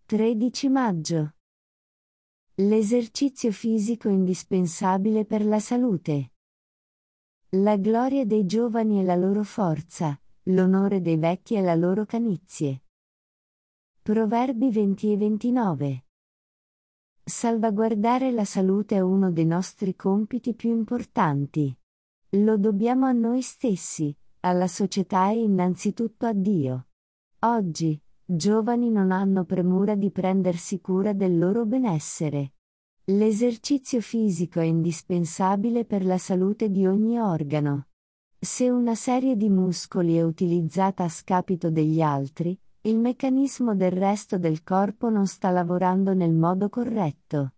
13 maggio. L'esercizio fisico indispensabile per la salute. La gloria dei giovani è la loro forza, l'onore dei vecchi è la loro canizie. Proverbi 20 e 29. Salvaguardare la salute è uno dei nostri compiti più importanti. Lo dobbiamo a noi stessi, alla società e innanzitutto a Dio. Oggi, giovani non hanno premura di prendersi cura del loro benessere. L'esercizio fisico è indispensabile per la salute di ogni organo. Se una serie di muscoli è utilizzata a scapito degli altri, il meccanismo del resto del corpo non sta lavorando nel modo corretto.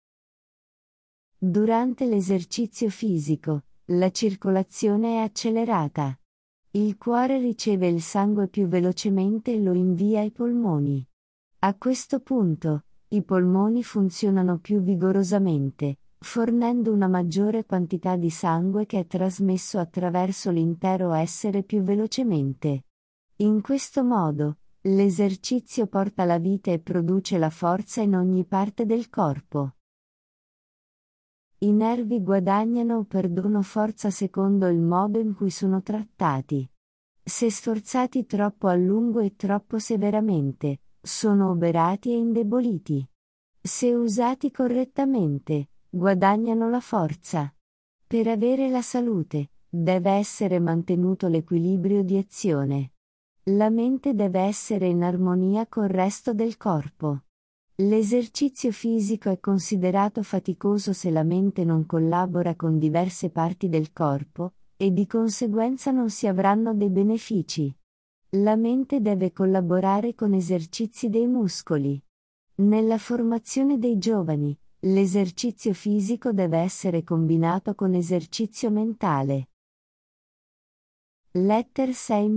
Durante l'esercizio fisico, la circolazione è accelerata. Il cuore riceve il sangue più velocemente e lo invia ai polmoni. A questo punto, i polmoni funzionano più vigorosamente, fornendo una maggiore quantità di sangue che è trasmesso attraverso l'intero essere più velocemente. In questo modo, l'esercizio porta la vita e produce la forza in ogni parte del corpo. I nervi guadagnano o perdono forza secondo il modo in cui sono trattati. Se sforzati troppo a lungo e troppo severamente, sono oberati e indeboliti. Se usati correttamente, guadagnano la forza. Per avere la salute, deve essere mantenuto l'equilibrio di azione. La mente deve essere in armonia col resto del corpo. L'esercizio fisico è considerato faticoso se la mente non collabora con diverse parti del corpo, e di conseguenza non si avranno dei benefici. La mente deve collaborare con esercizi dei muscoli. Nella formazione dei giovani, l'esercizio fisico deve essere combinato con esercizio mentale. Letter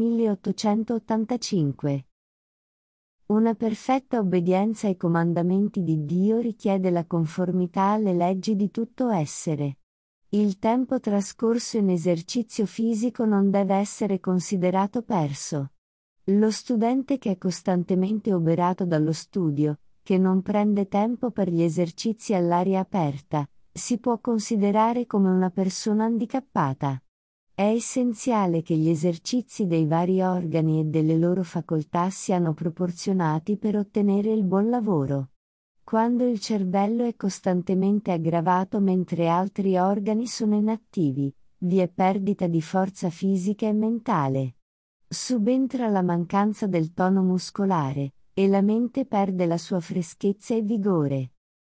6885. Una perfetta obbedienza ai comandamenti di Dio richiede la conformità alle leggi di tutto essere. Il tempo trascorso in esercizio fisico non deve essere considerato perso. Lo studente che è costantemente oberato dallo studio, che non prende tempo per gli esercizi all'aria aperta, si può considerare come una persona handicappata. È essenziale che gli esercizi dei vari organi e delle loro facoltà siano proporzionati per ottenere il buon lavoro. Quando il cervello è costantemente aggravato mentre altri organi sono inattivi, vi è perdita di forza fisica e mentale. Subentra la mancanza del tono muscolare, e la mente perde la sua freschezza e vigore.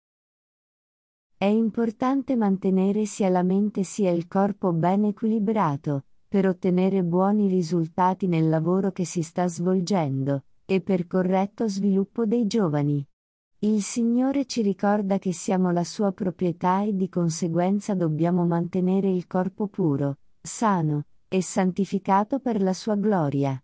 È importante mantenere sia la mente sia il corpo ben equilibrato, per ottenere buoni risultati nel lavoro che si sta svolgendo, e per corretto sviluppo dei giovani. Il Signore ci ricorda che siamo la sua proprietà e di conseguenza dobbiamo mantenere il corpo puro, sano, e santificato per la sua gloria.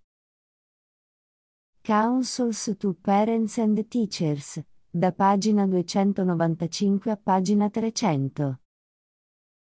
Counsels to Parents and Teachers, da pagina 295 a pagina 300.